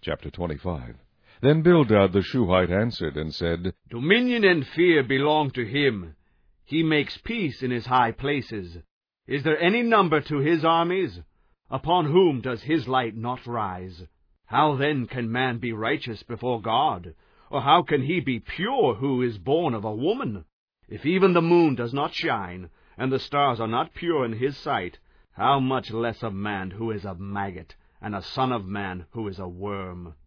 Chapter 25. Then Bildad the Shuhite answered and said, Dominion and fear belong to him. He makes peace in his high places. Is there any number to his armies? Upon whom does his light not rise? How then can man be righteous before God? Or how can he be pure who is born of a woman? If even the moon does not shine, and the stars are not pure in his sight, how much less a man who is a maggot, and a son of man who is a worm?